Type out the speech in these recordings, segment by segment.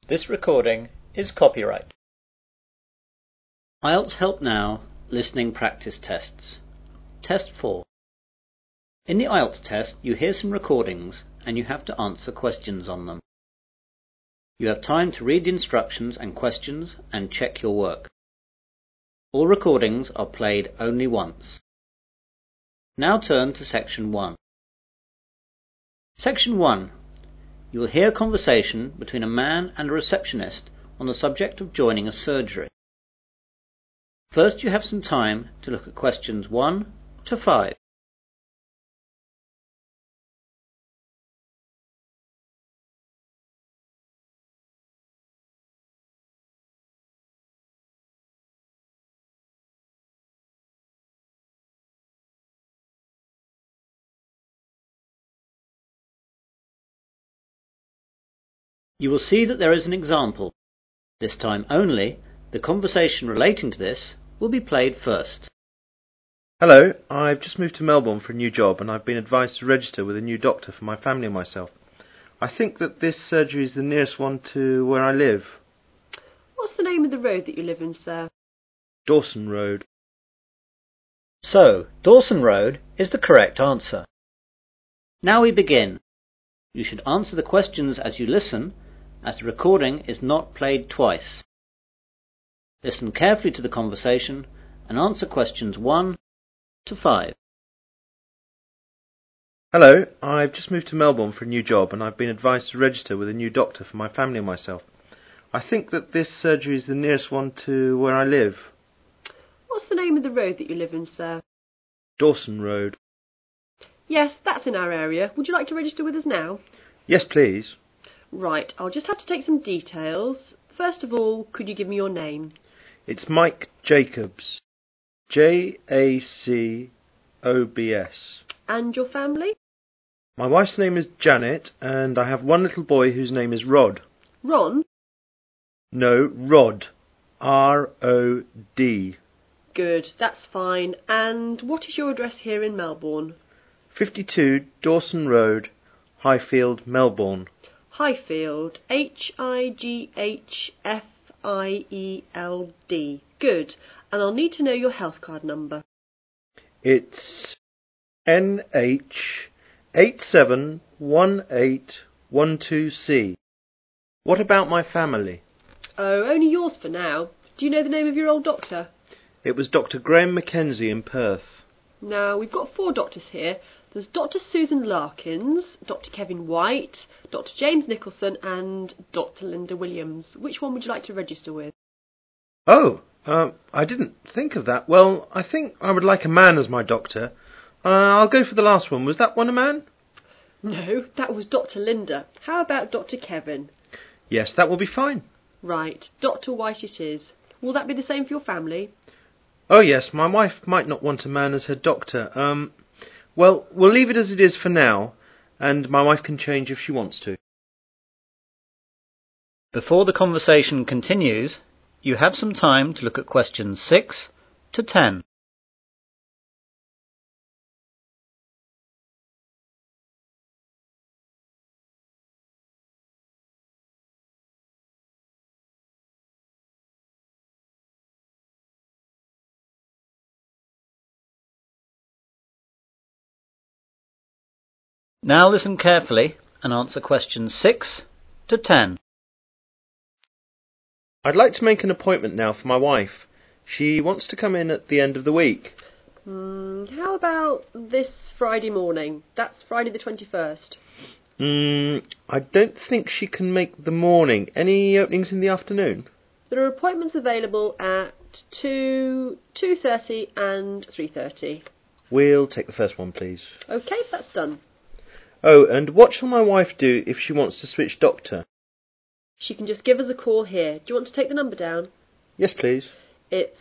This recording is copyright. IELTS Help Now Listening Practice Tests. Test 4. In the IELTS test, you hear some recordings and you have to answer questions on them. You have time to read the instructions and questions and check your work. All recordings are played only once. Now turn to Section 1. Section 1. You will hear a conversation between a man and a receptionist on the subject of joining a surgery. First, you have some time to look at questions 1 to 5. You will see that there is an example. This time only, the conversation relating to this will be played first. Hello, I've just moved to Melbourne for a new job and I've been advised to register with a new doctor for my family and myself. I think that this surgery is the nearest one to where I live. What's the name of the road that you live in, sir? Dawson Road. So, Dawson Road is the correct answer. Now we begin. You should answer the questions as you listen, as the recording is not played twice. Listen carefully to the conversation and answer questions 1 to 5. Hello, I've just moved to Melbourne for a new job and I've been advised to register with a new doctor for my family and myself. I think that this surgery is the nearest one to where I live. What's the name of the road that you live in, sir? Dawson Road. Yes, that's in our area. Would you like to register with us now? Yes, please. Right, I'll just have to take some details. First of all, could you give me your name? It's Mike Jacobs. Jacobs. And your family? My wife's name is Janet and I have one little boy whose name is Rod. Ron? No, Rod. R-O-D. Good, that's fine. And what is your address here in Melbourne? 52 Dawson Road, Highfield, Melbourne. Highfield. Highfield. Good. And I'll need to know your health card number. It's NH871812C. What about my family? Oh, only yours for now. Do you know the name of your old doctor? It was Dr. Graham Mackenzie in Perth. Now, we've got 4 doctors here. There's Dr. Susan Larkins, Dr. Kevin White, Dr. James Nicholson and Dr. Linda Williams. Which one would you like to register with? Oh, I didn't think of that. Well, I think I would like a man as my doctor. I'll go for the last one. Was that one a man? No, that was Dr. Linda. How about Dr. Kevin? Yes, that will be fine. Right, Dr. White it is. Will that be the same for your family? Oh yes, my wife might not want a man as her doctor. Well, we'll leave it as it is for now, and my wife can change if she wants to. Before the conversation continues, you have some time to look at questions 6 to 10. Now listen carefully and answer questions 6 to 10. I'd like to make an appointment now for my wife. She wants to come in at the end of the week. How about this Friday morning? That's Friday the 21st. I don't think she can make the morning. Any openings in the afternoon? There are appointments available at 2, 2:30 and 3:30. We'll take the first one, please. OK, that's done. Oh, and what shall my wife do if she wants to switch doctor? She can just give us a call here. Do you want to take the number down? Yes, please. It's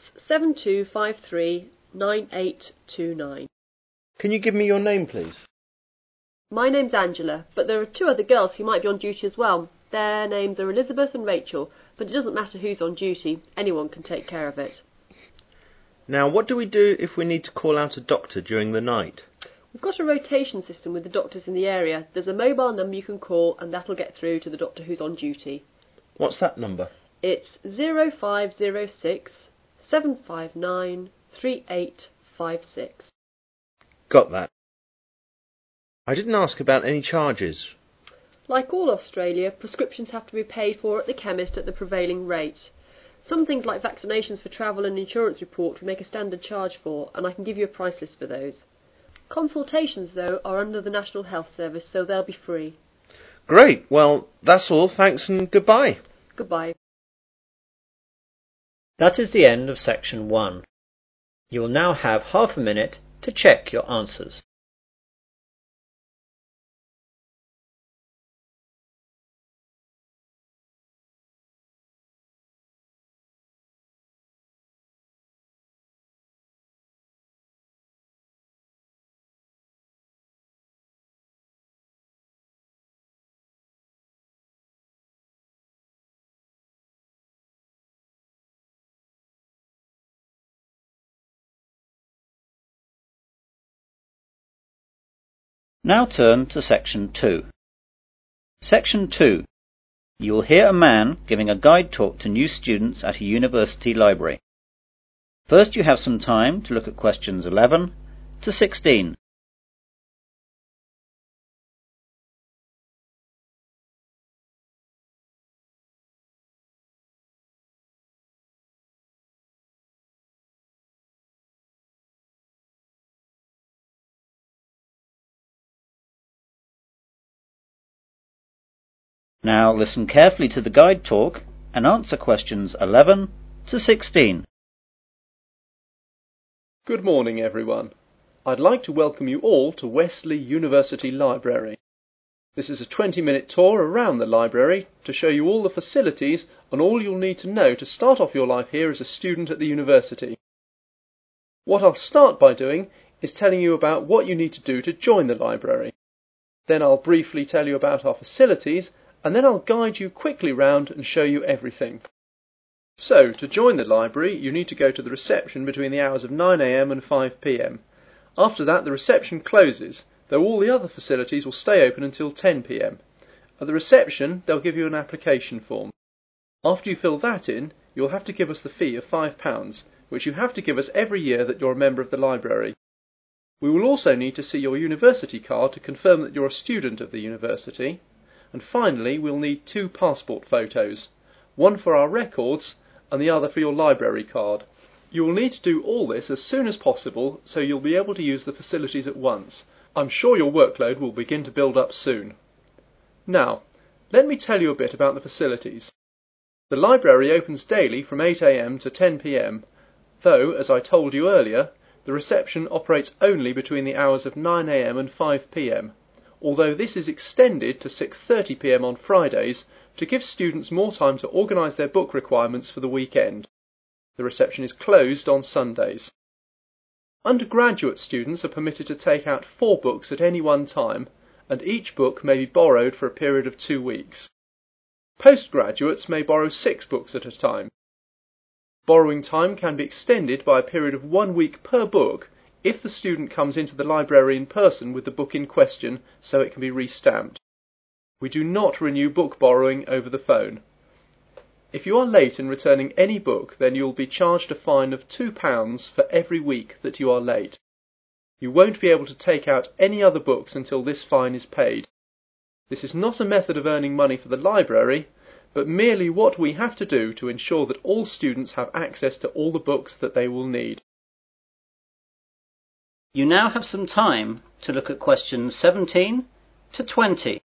72539829. Can you give me your name, please? My name's Angela, but there are 2 other girls who might be on duty as well. Their names are Elizabeth and Rachel, but it doesn't matter who's on duty. Anyone can take care of it. Now, what do we do if we need to call out a doctor during the night? We've got a rotation system with the doctors in the area. There's a mobile number you can call and that'll get through to the doctor who's on duty. What's that number? It's 0506 759 3856. Got that. I didn't ask about any charges. Like all Australia, prescriptions have to be paid for at the chemist at the prevailing rate. Some things like vaccinations for travel and insurance report we make a standard charge for, and I can give you a price list for those. Consultations, though, are under the National Health Service, so they'll be free. Great. Well, that's all. Thanks and goodbye. Goodbye. That is the end of section 1. You will now have half a minute to check your answers. Now turn to section 2. Section 2. You will hear a man giving a guide talk to new students at a university library. First you have some time to look at questions 11 to 16. Now listen carefully to the guide talk and answer questions 11 to 16. Good morning, everyone. I'd like to welcome you all to Wesley University Library. This is a 20-minute tour around the library to show you all the facilities and all you'll need to know to start off your life here as a student at the university. What I'll start by doing is telling you about what you need to do to join the library. Then I'll briefly tell you about our facilities, and then I'll guide you quickly round and show you everything. So, to join the library, you need to go to the reception between the hours of 9 AM and 5 PM. After that, the reception closes, though all the other facilities will stay open until 10 PM. At the reception, they'll give you an application form. After you fill that in, you'll have to give us the fee of £5, which you have to give us every year that you're a member of the library. We will also need to see your university card to confirm that you're a student of the university. And finally, we'll need 2 passport photos, one for our records and the other for your library card. You will need to do all this as soon as possible so you'll be able to use the facilities at once. I'm sure your workload will begin to build up soon. Now, let me tell you a bit about the facilities. The library opens daily from 8 AM to 10 PM, though, as I told you earlier, the reception operates only between the hours of 9 AM and 5 PM. Although this is extended to 6:30 PM on Fridays to give students more time to organise their book requirements for the weekend. The reception is closed on Sundays. Undergraduate students are permitted to take out 4 books at any one time, and each book may be borrowed for a period of 2 weeks. Postgraduates may borrow 6 books at a time. Borrowing time can be extended by a period of 1 week per book if the student comes into the library in person with the book in question so it can be re-stamped. We do not renew book borrowing over the phone. If you are late in returning any book, then you will be charged a fine of £2 for every week that you are late. You won't be able to take out any other books until this fine is paid. This is not a method of earning money for the library, but merely what we have to do to ensure that all students have access to all the books that they will need. You now have some time to look at questions 17 to 20.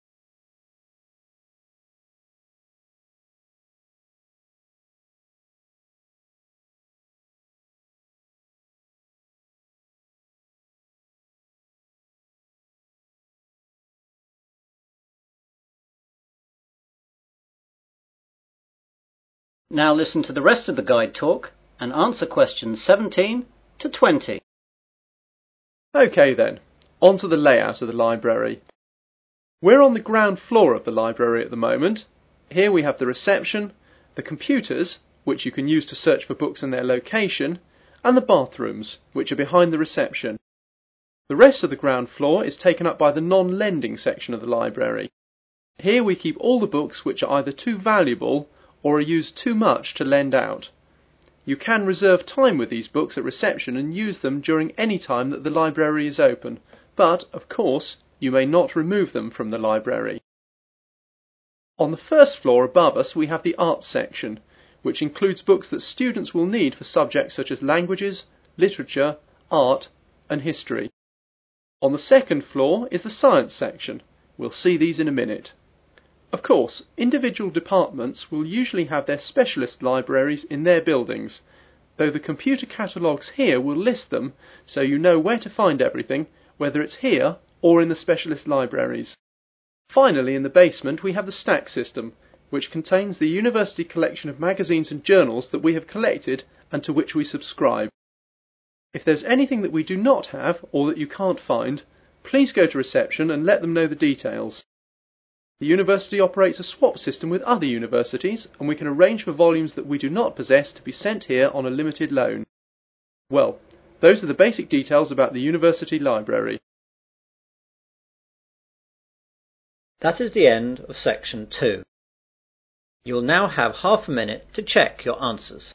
Now listen to the rest of the guide talk and answer questions 17 to 20. OK then, on to the layout of the library. We're on the ground floor of the library at the moment. Here we have the reception, the computers, which you can use to search for books and their location, and the bathrooms, which are behind the reception. The rest of the ground floor is taken up by the non-lending section of the library. Here we keep all the books which are either too valuable or are used too much to lend out. You can reserve time with these books at reception and use them during any time that the library is open, but, of course, you may not remove them from the library. On the first floor above us we have the arts section, which includes books that students will need for subjects such as languages, literature, art and history. On the second floor is the science section. We'll see these in a minute. Of course, individual departments will usually have their specialist libraries in their buildings, though the computer catalogues here will list them so you know where to find everything, whether it's here or in the specialist libraries. Finally, in the basement we have the stack system, which contains the university collection of magazines and journals that we have collected and to which we subscribe. If there's anything that we do not have or that you can't find, please go to reception and let them know the details. The university operates a swap system with other universities, and we can arrange for volumes that we do not possess to be sent here on a limited loan. Well, those are the basic details about the university library. That is the end of section 2. You will now have half a minute to check your answers.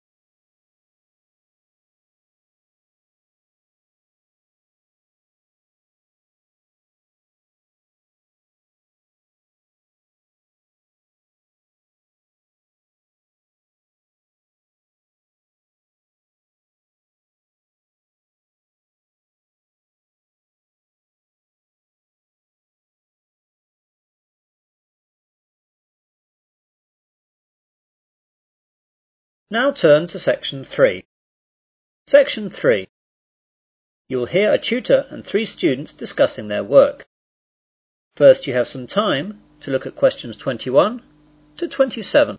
Now turn to section 3. Section 3. You will hear a tutor and 3 students discussing their work. First, you have some time to look at questions 21 to 27.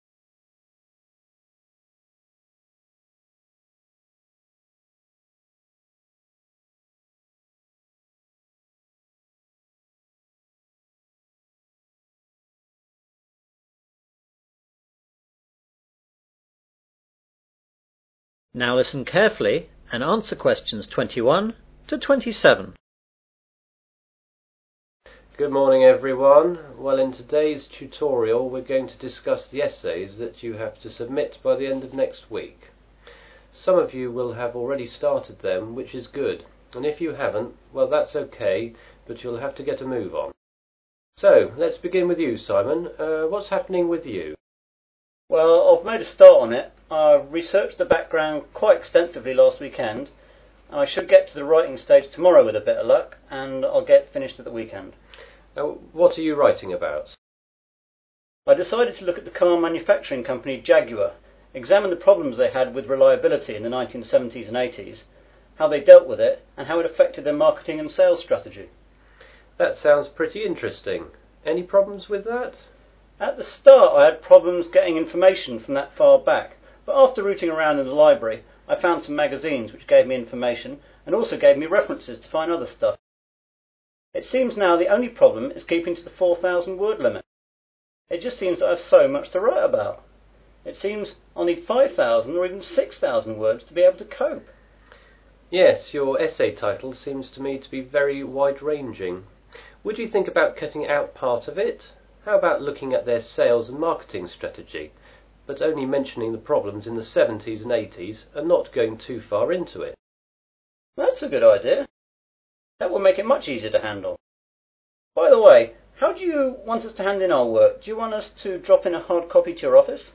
Now listen carefully and answer questions 21 to 27. Good morning everyone. Well, in today's tutorial we're going to discuss the essays that you have to submit by the end of next week. Some of you will have already started them, which is good, and if you haven't, well that's okay, but you'll have to get a move on. So, let's begin with you, Simon. What's happening with you? Well, I've made a start on it. I researched the background quite extensively last weekend. I should get to the writing stage tomorrow with a bit of luck, and I'll get finished at the weekend. What are you writing about? I decided to look at the car manufacturing company Jaguar, examine the problems they had with reliability in the 1970s and 80s, how they dealt with it, and how it affected their marketing and sales strategy. That sounds pretty interesting. Any problems with that? At the start I had problems getting information from that far back, but after rooting around in the library I found some magazines which gave me information and also gave me references to find other stuff. It seems now the only problem is keeping to the 4,000 word limit. It just seems that I have so much to write about. It seems I'll need 5,000 or even 6,000 words to be able to cope. Yes, your essay title seems to me to be very wide-ranging. Would you think about cutting out part of it? How about looking at their sales and marketing strategy, but only mentioning the problems in the 70s and 80s and not going too far into it? That's a good idea. That will make it much easier to handle. By the way, how do you want us to hand in our work? Do you want us to drop in a hard copy to your office?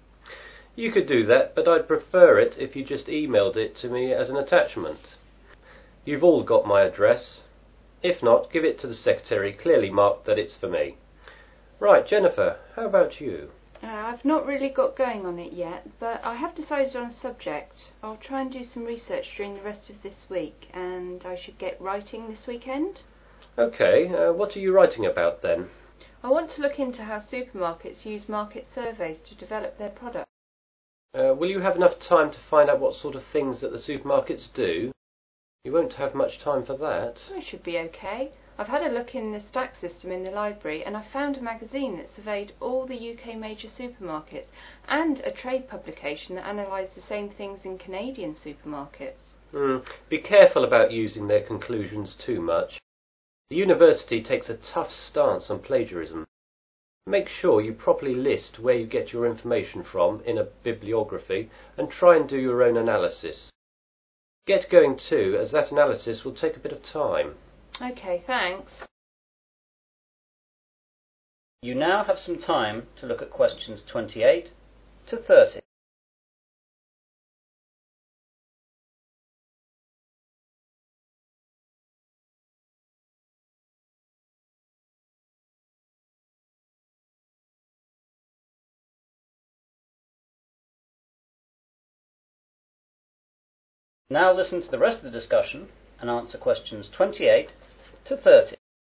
You could do that, but I'd prefer it if you just emailed it to me as an attachment. You've all got my address. If not, give it to the secretary, clearly marked that it's for me. Right, Jennifer, how about you? I've not really got going on it yet, but I have decided on a subject. I'll try and do some research during the rest of this week, and I should get writing this weekend. Okay, what are you writing about then? I want to look into how supermarkets use market surveys to develop their product. Will you have enough time to find out what sort of things that the supermarkets do? You won't have much time for that. I should be okay. I've had a look in the stack system in the library and I found a magazine that surveyed all the UK major supermarkets and a trade publication that analysed the same things in Canadian supermarkets. Be careful about using their conclusions too much. The university takes a tough stance on plagiarism. Make sure you properly list where you get your information from in a bibliography and try and do your own analysis. Get going too, as that analysis will take a bit of time. OK, thanks. You now have some time to look at questions 28 to 30. Now listen to the rest of the discussion and answer questions 28 to 30.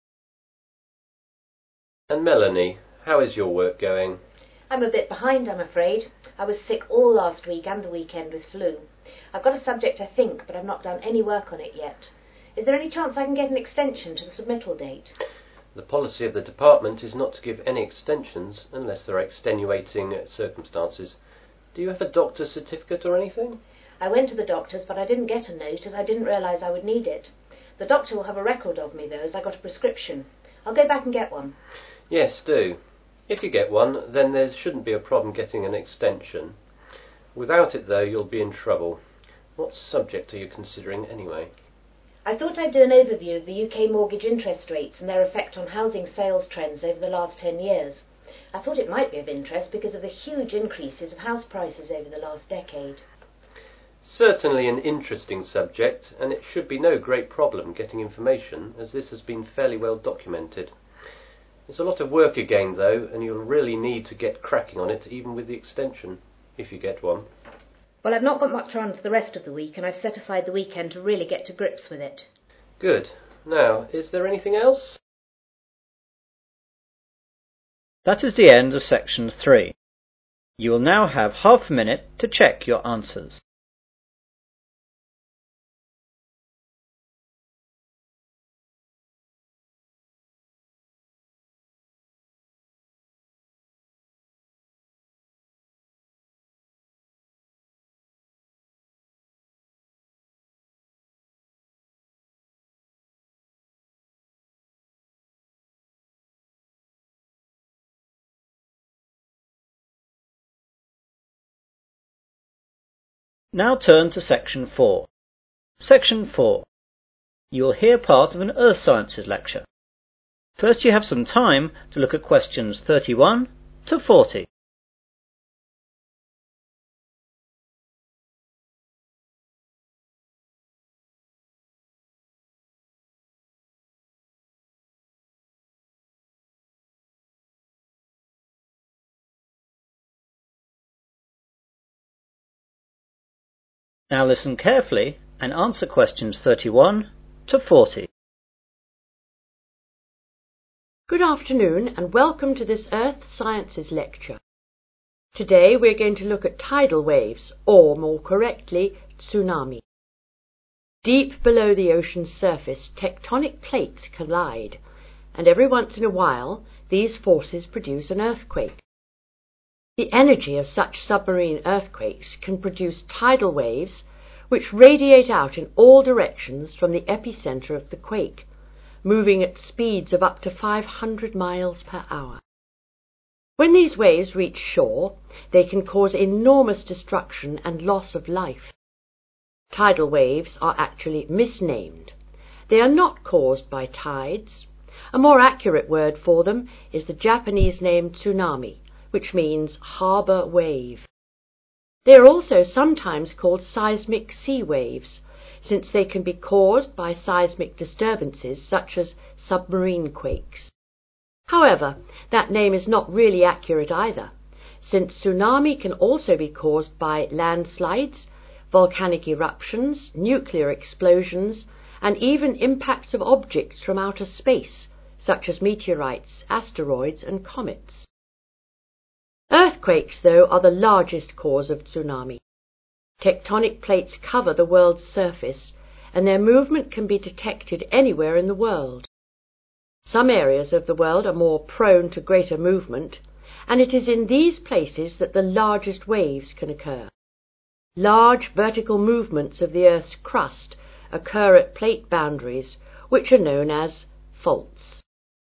And Melanie, how is your work going? I'm a bit behind, I'm afraid. I was sick all last week and the weekend with flu. I've got a subject, I think, but I've not done any work on it yet. Is there any chance I can get an extension to the submittal date? The policy of the department is not to give any extensions unless there are extenuating circumstances. Do you have a doctor's certificate or anything? I went to the doctor's, but I didn't get a note as I didn't realise I would need it. The doctor will have a record of me, though, as I got a prescription. I'll go back and get one. Yes, do. If you get one, then there shouldn't be a problem getting an extension. Without it, though, you'll be in trouble. What subject are you considering, anyway? I thought I'd do an overview of the UK mortgage interest rates and their effect on housing sales trends over the last 10 years. I thought it might be of interest because of the huge increases of house prices over the last decade. Certainly an interesting subject, and it should be no great problem getting information, as this has been fairly well documented. It's a lot of work again, though, and you'll really need to get cracking on it, even with the extension, if you get one. Well, I've not got much on for the rest of the week, and I've set aside the weekend to really get to grips with it. Good. Now, is there anything else? That is the end of section 3. You will now have half a minute to check your answers. Now turn to section 4. Section 4. You will hear part of an Earth Sciences lecture. First you have some time to look at questions 31 to 40. Now listen carefully and answer questions 31 to 40. Good afternoon and welcome to this Earth Sciences lecture. Today we're going to look at tidal waves, or more correctly, tsunami. Deep below the ocean's surface, tectonic plates collide, and every once in a while these forces produce an earthquake. The energy of such submarine earthquakes can produce tidal waves which radiate out in all directions from the epicenter of the quake, moving at speeds of up to 500 miles per hour. When these waves reach shore, they can cause enormous destruction and loss of life. Tidal waves are actually misnamed. They are not caused by tides. A more accurate word for them is the Japanese name tsunami, which means harbour wave. They are also sometimes called seismic sea waves, since they can be caused by seismic disturbances such as submarine quakes. However, that name is not really accurate either, since tsunami can also be caused by landslides, volcanic eruptions, nuclear explosions, and even impacts of objects from outer space, such as meteorites, asteroids, and comets. Earthquakes, though, are the largest cause of tsunami. Tectonic plates cover the world's surface, and their movement can be detected anywhere in the world. Some areas of the world are more prone to greater movement, and it is in these places that the largest waves can occur. Large vertical movements of the Earth's crust occur at plate boundaries, which are known as faults.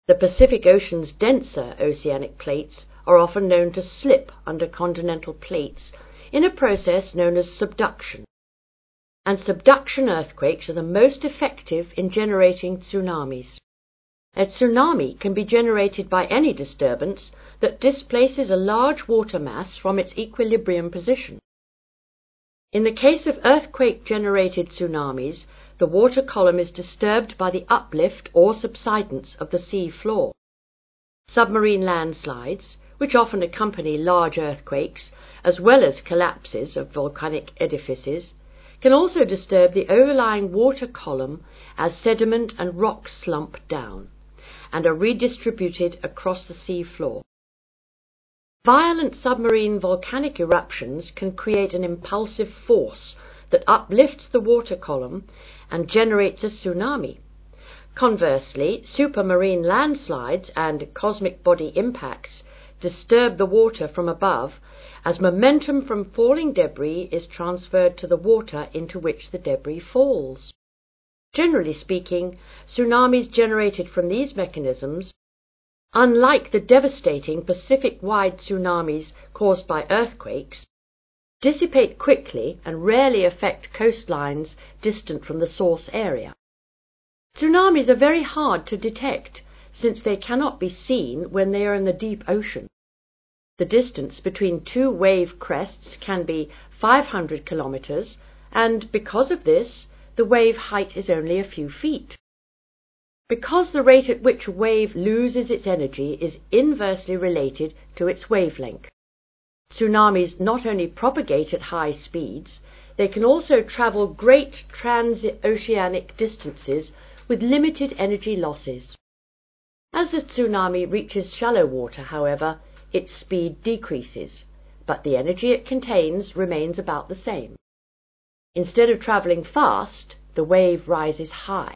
The Pacific Ocean's denser oceanic plates are often known to slip under continental plates in a process known as subduction. And subduction earthquakes are the most effective in generating tsunamis. A tsunami can be generated by any disturbance that displaces a large water mass from its equilibrium position. In the case of earthquake-generated tsunamis, the water column is disturbed by the uplift or subsidence of the sea floor. Submarine landslides, which often accompany large earthquakes, as well as collapses of volcanic edifices, can also disturb the overlying water column as sediment and rock slump down, and are redistributed across the sea floor. Violent submarine volcanic eruptions can create an impulsive force that uplifts the water column and generates a tsunami. Conversely, supermarine landslides and cosmic body impacts disturb the water from above as momentum from falling debris is transferred to the water into which the debris falls. Generally speaking, tsunamis generated from these mechanisms, unlike the devastating Pacific-wide tsunamis caused by earthquakes, dissipate quickly and rarely affect coastlines distant from the source area. Tsunamis are very hard to detect since they cannot be seen when they are in the deep ocean. The distance between two wave crests can be 500 kilometers, and because of this, the wave height is only a few feet. Because the rate at which a wave loses its energy is inversely related to its wavelength. Tsunamis not only propagate at high speeds, they can also travel great transoceanic distances with limited energy losses. As the tsunami reaches shallow water, however, its speed decreases, but the energy it contains remains about the same. Instead of travelling fast, the wave rises high.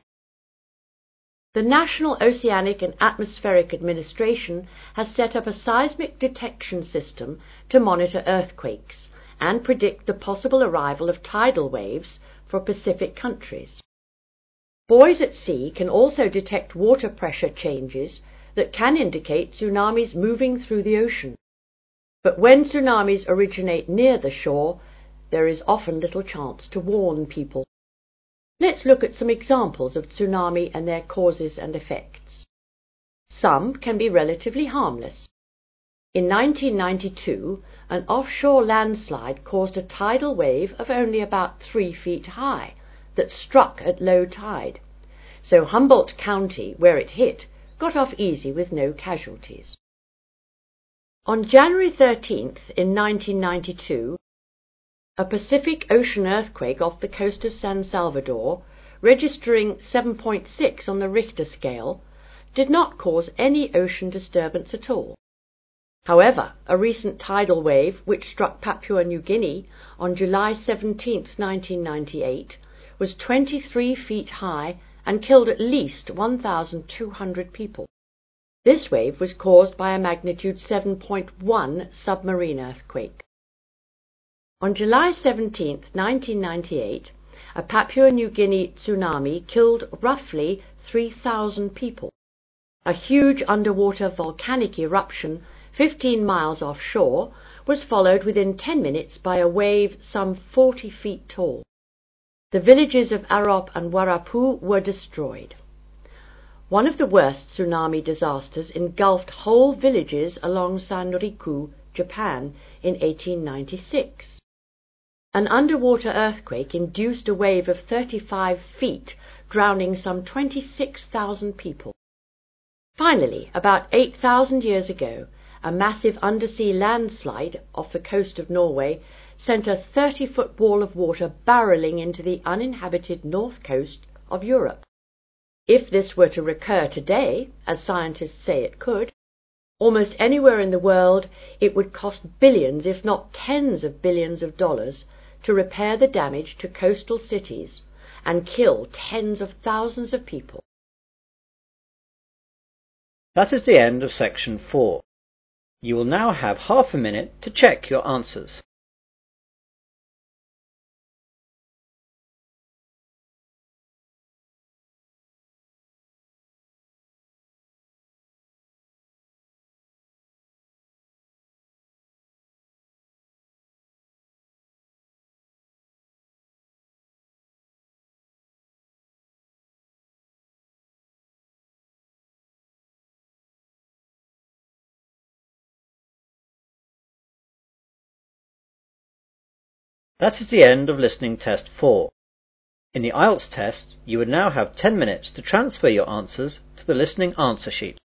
The National Oceanic and Atmospheric Administration has set up a seismic detection system to monitor earthquakes and predict the possible arrival of tidal waves for Pacific countries. Buoys at sea can also detect water pressure changes that can indicate tsunamis moving through the ocean. But when tsunamis originate near the shore, there is often little chance to warn people. Let's look at some examples of tsunami and their causes and effects. Some can be relatively harmless. In 1992, an offshore landslide caused a tidal wave of only about 3 feet high that struck at low tide, so Humboldt County, where it hit, got off easy with no casualties. On January 13th in 1992, a Pacific Ocean earthquake off the coast of San Salvador, registering 7.6 on the Richter scale, did not cause any ocean disturbance at all. However, a recent tidal wave which struck Papua New Guinea on July 17, 1998, was 23 feet high and killed at least 1,200 people. This wave was caused by a magnitude 7.1 submarine earthquake. On July 17, 1998, a Papua New Guinea tsunami killed roughly 3,000 people. A huge underwater volcanic eruption 15 miles offshore was followed within 10 minutes by a wave some 40 feet tall. The villages of Arop and Warapu were destroyed. One of the worst tsunami disasters engulfed whole villages along Sanriku, Japan, in 1896. An underwater earthquake induced a wave of 35 feet, drowning some 26,000 people. Finally, about 8,000 years ago, a massive undersea landslide off the coast of Norway sent a 30-foot wall of water barreling into the uninhabited north coast of Europe. If this were to recur today, as scientists say it could, almost anywhere in the world, it would cost billions, if not tens of billions of dollars, to repair the damage to coastal cities and kill tens of thousands of people. That is the end of section 4. You will now have half a minute to check your answers. That is the end of listening test 4. In the IELTS test, you would now have 10 minutes to transfer your answers to the listening answer sheet.